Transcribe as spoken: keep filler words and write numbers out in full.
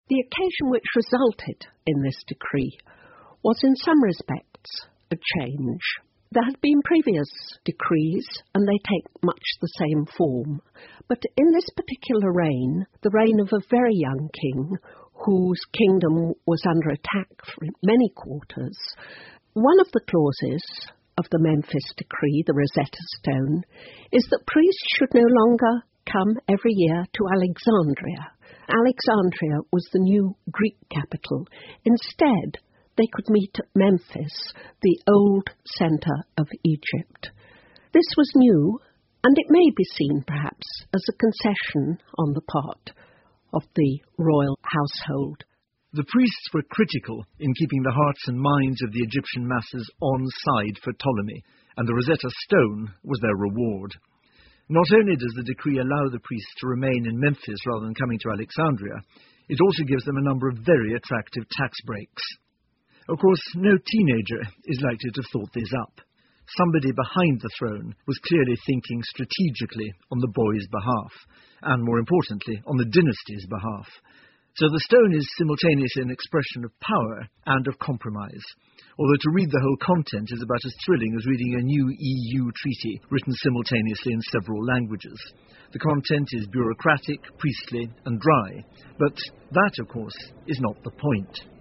The occasion which resulted in this decree was in some respects a change. There had been previous decrees, and they take much the same form. But in this particular reign, the reign of a very young king, whose kingdom was under attack from many quarters, one of the clauses of the Memphis Decree, the Rosetta Stone, is that priests should no longer come every year to Alexandria. Alexandria was the new Greek capital. Instead, they could meet at Memphis, the old centre of Egypt. This was new, and it may be seen perhaps as a concession on the part of the royal household. The priests were critical in keeping the hearts and minds of the Egyptian masses on side for Ptolemy, and the Rosetta Stone was their reward. Not only does the decree allow the priests to remain in Memphis rather than coming to Alexandria, it also gives them a number of very attractive tax breaks. Of course, no teenager is likely to have thought this up. Somebody behind the throne was clearly thinking strategically on the boy's behalf, and more importantly, on the dynasty's behalf. So the stone is simultaneously an expression of power and of compromise, although to read the whole content is about as thrilling as reading a new E U treaty written simultaneously in several languages. The content is bureaucratic, priestly, and dry, but that, of course, is not the point.